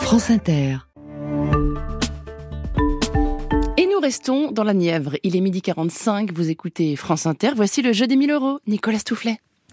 France Inter. Et nous restons dans la Nièvre. Il est 12h45, vous écoutez France Inter. Voici le jeu des 1000 €. Nicolas Stoufflet.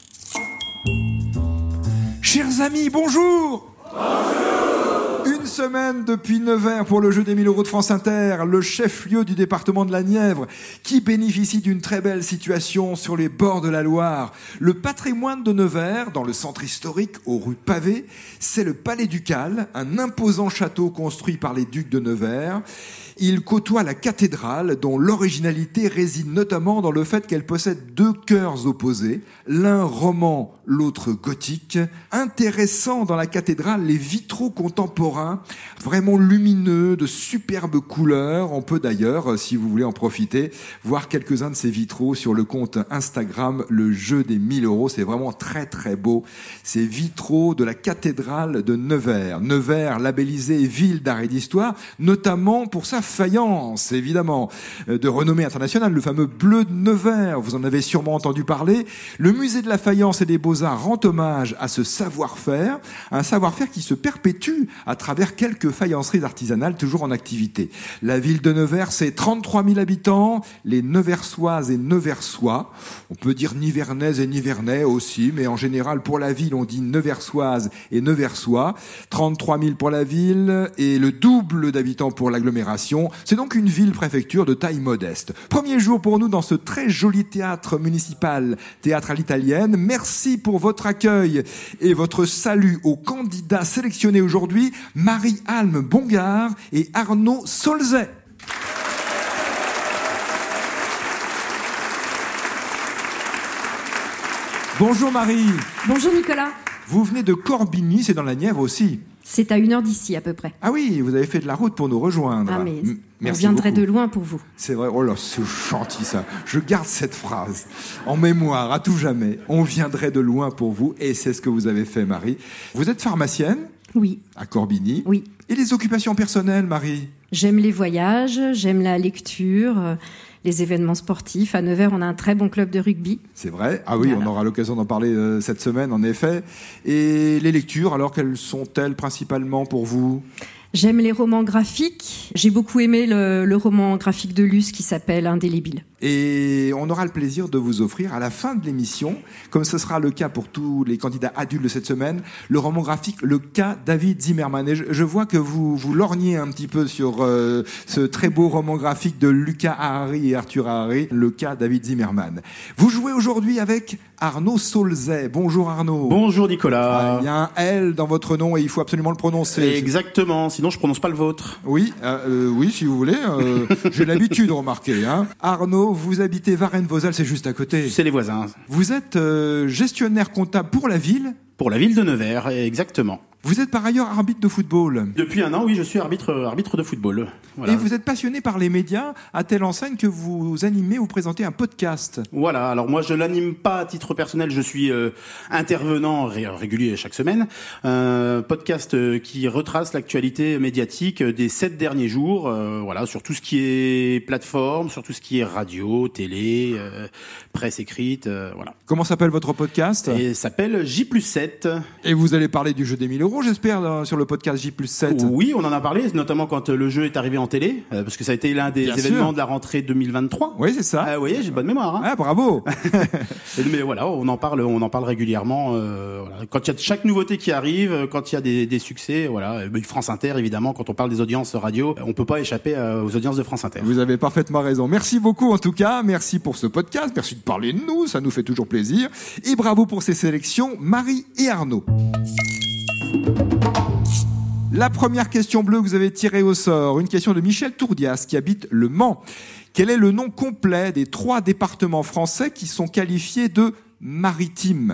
Chers amis, bonjour. Une semaine depuis Nevers pour le jeu des 1000 € de France Inter, le chef-lieu du département de la Nièvre, qui bénéficie d'une très belle situation sur les bords de la Loire. Le patrimoine de Nevers, dans le centre historique, aux rues pavées, c'est le Palais ducal, un imposant château construit par les ducs de Nevers. Il côtoie la cathédrale, dont l'originalité réside notamment dans le fait qu'elle possède deux chœurs opposés, l'un roman, l'autre gothique. Intéressant dans la cathédrale, les vitraux contemporains, vraiment lumineux, de superbes couleurs. On peut d'ailleurs, si vous voulez en profiter, voir quelques-uns de ces vitraux sur le compte Instagram, le jeu des 1000 €. C'est vraiment très très beau. Ces vitraux de la cathédrale de Nevers. Nevers, labellisé ville d'art et d'histoire, notamment pour sa faïence, évidemment, de renommée internationale, le fameux bleu de Nevers. Vous en avez sûrement entendu parler. Le musée de la faïence et des beaux-arts rend hommage à ce savoir-faire, un savoir-faire qui se perpétue à travers quelques faïenceries artisanales toujours en activité. La ville de Nevers, c'est 33 000 habitants, les Neversoises et Neversois. On peut dire Nivernaises et Nivernais aussi, mais en général, pour la ville, on dit Neversoises et Neversois. 33 000 pour la ville et le double d'habitants pour l'agglomération. C'est donc une ville-préfecture de taille modeste. Premier jour pour nous dans ce très joli théâtre municipal, théâtre à l'italienne. Merci pour votre accueil et votre salut aux candidats sélectionnés aujourd'hui, Marie-Alme Bongard et Arnaud Solzay. Bonjour Marie. Bonjour Nicolas. Vous venez de Corbigny, c'est dans la Nièvre aussi. C'est à 1 heure d'ici à peu près. Ah oui, vous avez fait de la route pour nous rejoindre. Ah mais merci on viendrait beaucoup. de loin pour vous. C'est vrai, oh là, c'est gentil ça. Je garde cette phrase en mémoire à tout jamais. On viendrait de loin pour vous et c'est ce que vous avez fait, Marie. Vous êtes pharmacienne ? Oui. À Corbigny ? Oui. Et les occupations personnelles, Marie ? J'aime les voyages, j'aime la lecture, les événements sportifs. À Nevers, on a un très bon club de rugby. C'est vrai. Ah oui, voilà. On aura l'occasion d'en parler cette semaine, en effet. Et les lectures, alors, quelles sont-elles principalement pour vous ? J'aime les romans graphiques. J'ai beaucoup aimé le roman graphique de Luce qui s'appelle Indélébile. Et on aura le plaisir de vous offrir à la fin de l'émission, comme ce sera le cas pour tous les candidats adultes de cette semaine, le roman graphique Le cas David Zimmerman. Et je vois que vous lorgnez un petit peu sur ce très beau roman graphique de Lucas Harari et Arthur Harari, Le cas David Zimmerman. Vous jouez aujourd'hui avec Arnaud Solzay. Bonjour Arnaud. Bonjour Nicolas. Il y a un L dans votre nom et il faut absolument le prononcer. Exactement, sinon je prononce pas le vôtre. Oui, oui, si vous voulez. J'ai l'habitude, remarquez. Hein. Arnaud, vous habitez Varennes-Vauzelles, c'est juste à côté. C'est les voisins. Vous êtes gestionnaire comptable pour la ville ? Pour la ville de Nevers, exactement. Vous êtes par ailleurs arbitre de football. Depuis 1 an, oui, je suis arbitre de football. Voilà. Et vous êtes passionné par les médias, à telle enseigne que vous animez ou présentez un podcast. Voilà, alors moi je l'anime pas à titre personnel, je suis intervenant régulier chaque semaine. Un podcast qui retrace l'actualité médiatique des 7 derniers jours, voilà, sur tout ce qui est plateforme, sur tout ce qui est radio, télé, presse écrite, voilà. Comment s'appelle votre podcast ? Et s'appelle J+7. Et vous allez parler du jeu des 1000 €, j'espère, sur le podcast J+7. Oui, on en a parlé, notamment quand le jeu est arrivé en télé, parce que ça a été l'un des événements de la rentrée 2023. Oui, c'est ça. Vous voyez, j'ai bonne mémoire. Hein. Ah, bravo. Mais voilà, on en parle régulièrement. Voilà. Quand il y a chaque nouveauté qui arrive, quand il y a des succès, voilà. France Inter, évidemment, quand on parle des audiences radio, on peut pas échapper aux audiences de France Inter. Vous avez parfaitement raison. Merci beaucoup, en tout cas. Merci pour ce podcast. Merci de parler de nous. Ça nous fait toujours plaisir. Et bravo pour ces sélections, Marie et Arnaud. La première question bleue que vous avez tirée au sort, une question de Michel Tourdias qui habite Le Mans. Quel est le nom complet des 3 départements français qui sont qualifiés de maritimes ?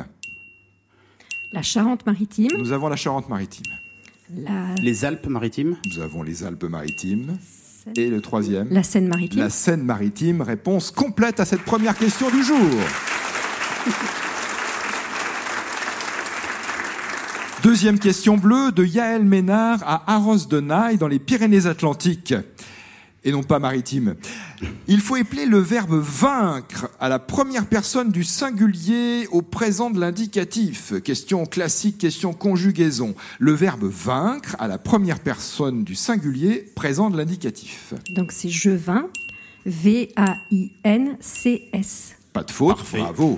La Charente-Maritime. Nous avons la Charente-Maritime. Les Alpes-Maritimes. Nous avons les Alpes-Maritimes. Et le troisième ? La Seine-Maritime. La Seine-Maritime. Réponse complète à cette première question du jour. Deuxième question bleue de Yaël Ménard à Arros de Naï dans les Pyrénées-Atlantiques. Et non pas maritimes. Il faut épeler le verbe vaincre à la première personne du singulier au présent de l'indicatif. Question classique, question conjugaison. Le verbe vaincre à la première personne du singulier présent de l'indicatif. Donc c'est je vainc, V-A-I-N-C-S. Pas de faute, Parfait. bravo.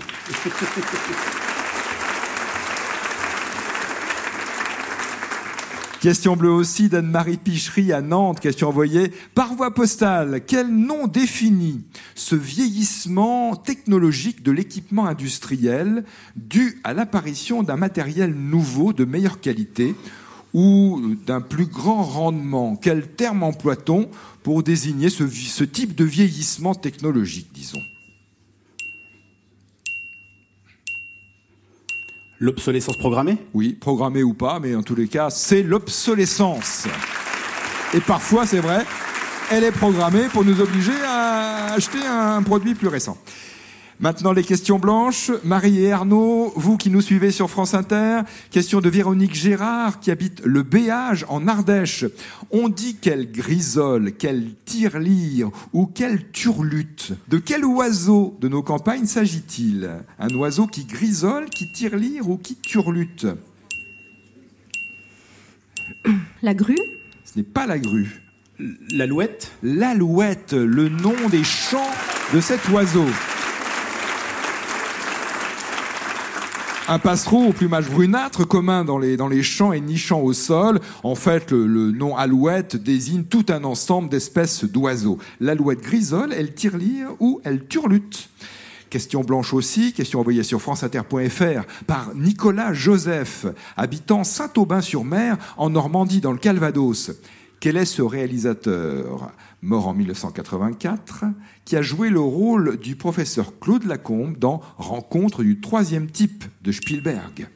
Question bleue aussi d'Anne-Marie Pichery à Nantes. Question envoyée par voie postale. Quel nom définit ce vieillissement technologique de l'équipement industriel dû à l'apparition d'un matériel nouveau de meilleure qualité ou d'un plus grand rendement? Quel terme emploie-t-on pour désigner ce type de vieillissement technologique, disons? L'obsolescence programmée? Oui, programmée ou pas, mais en tous les cas, c'est l'obsolescence. Et parfois, c'est vrai, elle est programmée pour nous obliger à acheter un produit plus récent. Maintenant, les questions blanches. Marie et Arnaud, vous qui nous suivez sur France Inter, question de Véronique Gérard qui habite le Béage en Ardèche. On dit quelle grisole, quelle tirelire ou quelle turlute. De quel oiseau de nos campagnes s'agit-il? Un oiseau qui grisole, qui tirelire ou qui turlute? La grue? Ce n'est pas la grue. L'alouette? L'alouette, le nom des chants de cet oiseau. Un passereau au plumage brunâtre commun dans les champs et nichant au sol. En fait, le nom alouette désigne tout un ensemble d'espèces d'oiseaux. L'alouette grisole, elle tirelire ou elle turlute. Question blanche aussi, question envoyée sur franceinter.fr par Nicolas Joseph, habitant Saint-Aubin-sur-Mer en Normandie dans le Calvados. Quel est ce réalisateur, mort en 1984, qui a joué le rôle du professeur Claude Lacombe dans Rencontre du troisième type de Spielberg?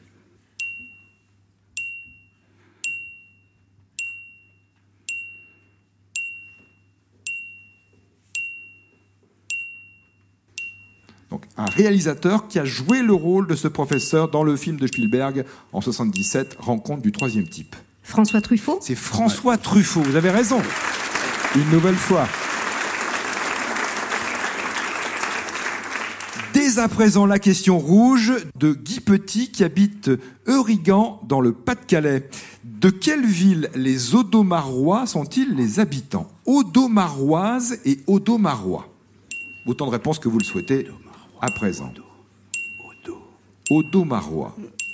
Donc, un réalisateur qui a joué le rôle de ce professeur dans le film de Spielberg en 1977, Rencontre du troisième type. François Truffaut? C'est François Truffaut, vous avez raison. Une nouvelle fois. Dès à présent, la question rouge de Guy Petit qui habite Eurigan dans le Pas-de-Calais. De quelle ville les Audomarois sont-ils les habitants? Audomaroises et Audomarois. Autant de réponses que vous le souhaitez à présent. Audomarois.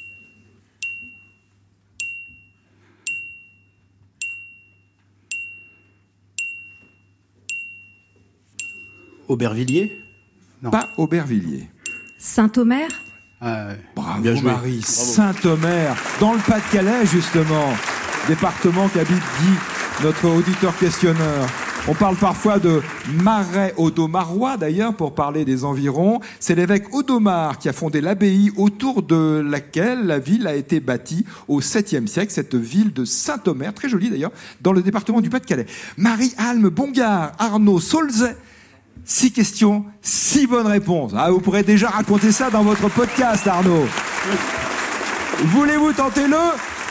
Aubervilliers? Non. Pas Aubervilliers. Saint-Omer? Bravo Bien joué. Marie. Bravo. Saint-Omer, dans le Pas-de-Calais justement, département qu'habite Guy, notre auditeur questionneur. On parle parfois de marais audomarois d'ailleurs pour parler des environs. C'est l'évêque Audomar qui a fondé l'abbaye autour de laquelle la ville a été bâtie au 7e siècle, cette ville de Saint-Omer, très jolie d'ailleurs, dans le département du Pas-de-Calais. Marie-Alme Bongard, Arnaud Saulzet. 6 questions, 6 bonnes réponses. Ah, vous pourrez déjà raconter ça dans votre podcast, Arnaud. Voulez-vous tenter le?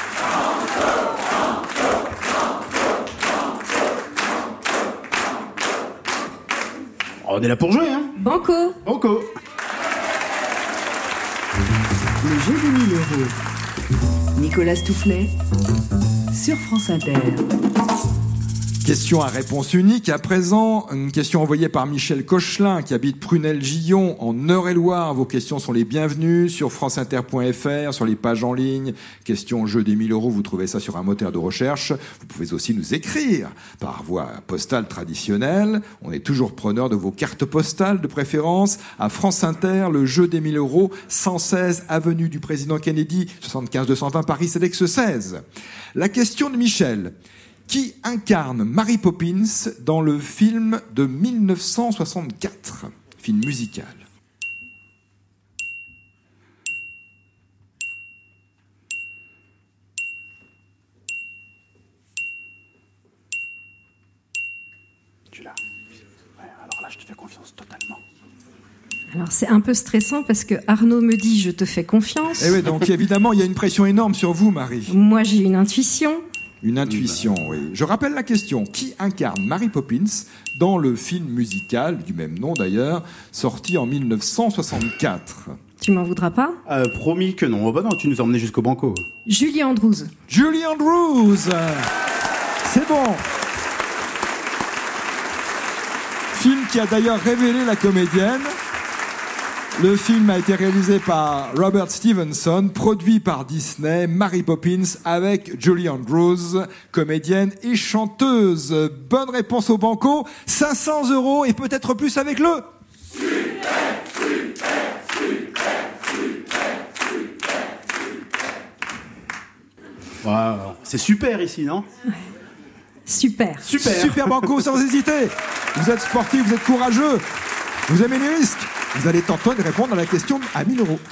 On est là pour jouer, hein? Banco! Banco! Le jeu des 1000 euros. Nicolas Toufflet sur France Inter. Question à réponse unique. À présent, une question envoyée par Michel Cochelin qui habite Prunel-Gillon en Eure-et-Loire. Vos questions sont les bienvenues sur franceinter.fr, sur les pages en ligne. Question jeu des 1000 euros, vous trouvez ça sur un moteur de recherche. Vous pouvez aussi nous écrire par voie postale traditionnelle. On est toujours preneur de vos cartes postales de préférence. À France Inter, le jeu des 1000 euros, 116 avenue du Président Kennedy, 75 220 Paris, Sédex 16. La question de Michel. Qui incarne Mary Poppins dans le film de 1964, film musical? Tu l'as. Ouais, alors là, je te fais confiance totalement. Alors c'est un peu stressant parce que Arnaud me dit je te fais confiance. Eh oui, donc évidemment, il y a une pression énorme sur vous, Marie. Moi j'ai une intuition. Une intuition, oui. Je rappelle la question. Qui incarne Mary Poppins dans le film musical, du même nom d'ailleurs, sorti en 1964 ? Tu m'en voudras pas ? Promis que non. Oh bah non, tu nous as emmenés jusqu'au banco. Julie Andrews. Julie Andrews. C'est bon. Film qui a d'ailleurs révélé la comédienne. Le film a été réalisé par Robert Stevenson, produit par Disney, Mary Poppins avec Julie Andrews, comédienne et chanteuse. Bonne réponse au banco, 500 € et peut-être plus avec le... Wow. C'est super ici, non ? Super. Super banco sans hésiter. Vous êtes sportif, vous êtes courageux, vous aimez les risques. Vous allez tenter de répondre à la question à 1000 €.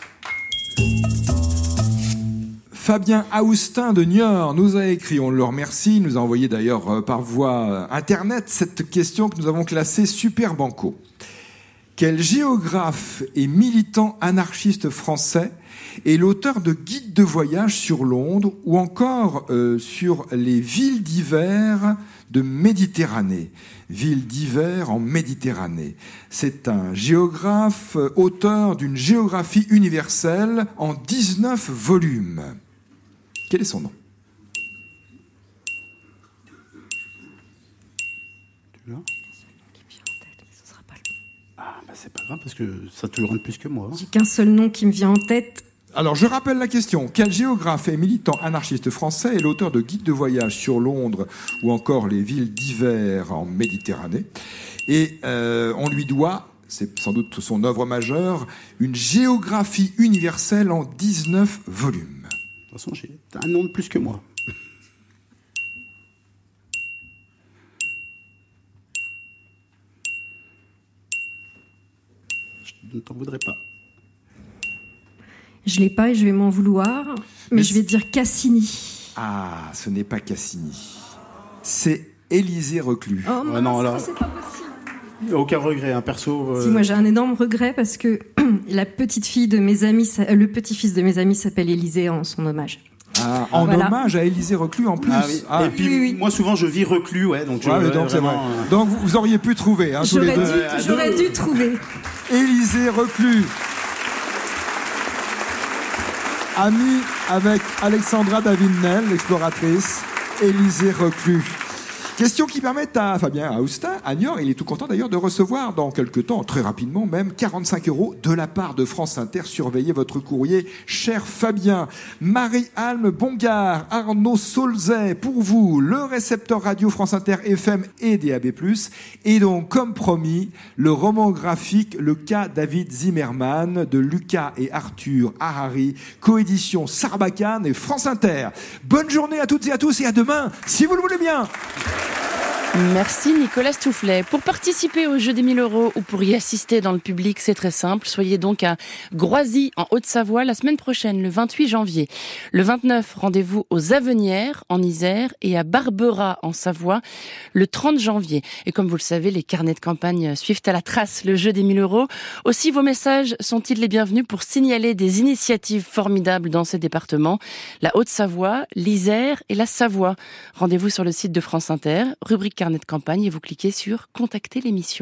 Fabien Aoustin de Niort nous a écrit, on le remercie, nous a envoyé d'ailleurs par voie internet cette question que nous avons classée Super Banco. Quel géographe et militant anarchiste français est l'auteur de guides de voyage sur Londres ou encore sur les villes d'hiver de Méditerranée. Villes d'hiver en Méditerranée. C'est un géographe, auteur d'une géographie universelle en 19 volumes. Quel est son nom ? Ah, bah c'est pas grave parce que ça te rend plus que moi. J'ai qu'un seul nom qui me vient en tête. Alors, je rappelle la question. Quel géographe et militant anarchiste français est l'auteur de guides de voyage sur Londres ou encore les villes d'hiver en Méditerranée ? Et on lui doit, c'est sans doute son œuvre majeure, une géographie universelle en 19 volumes. De toute façon, j'ai un nom de plus que moi. Je ne t'en voudrais pas. Je l'ai pas et je vais m'en vouloir, mais je vais dire Cassini. Ah, ce n'est pas Cassini. C'est Élisée Reclus. Oh mince, non, alors... c'est pas possible. Aucun regret, hein, perso. Si, moi j'ai un énorme regret parce que la petite fille de mes amis, le petit-fils de mes amis s'appelle Élisée en son hommage. Ah, en voilà. Hommage à Élisée Reclus en plus. Ah, oui. Ah. Et puis oui. moi souvent je vis reclus, ouais, donc. Donc c'est vrai. Donc vous auriez pu trouver, hein, tous les deux. J'aurais dû trouver. Élisée Reclus. Amie avec Alexandra David-Nel, l'exploratrice. Élisée Reclus. Question qui permet à Fabien Aoustin, à Niort, il est tout content d'ailleurs de recevoir dans quelques temps, très rapidement même, 45 € de la part de France Inter. Surveillez votre courrier, cher Fabien. Marie-Alme Bongard, Arnaud Saulzet, pour vous, le récepteur radio France Inter FM et DAB+. Et donc, comme promis, le roman graphique Le cas David Zimmerman de Lucas et Arthur Harari, coédition Sarbacane et France Inter. Bonne journée à toutes et à tous et à demain, si vous le voulez bien. Merci Nicolas Stoufflet. Pour participer au jeu des 1000 € ou pour y assister dans le public, c'est très simple. Soyez donc à Groisy, en Haute-Savoie, la semaine prochaine, le 28 janvier. Le 29, rendez-vous aux Avenières, en Isère, et à Barberat, en Savoie, le 30 janvier. Et comme vous le savez, les carnets de campagne suivent à la trace le jeu des 1000 €. Aussi, vos messages sont-ils les bienvenus pour signaler des initiatives formidables dans ces départements, la Haute-Savoie, l'Isère et la Savoie. Rendez-vous sur le site de France Inter, rubrique carnet de campagne, et vous cliquez sur « Contacter l'émission ».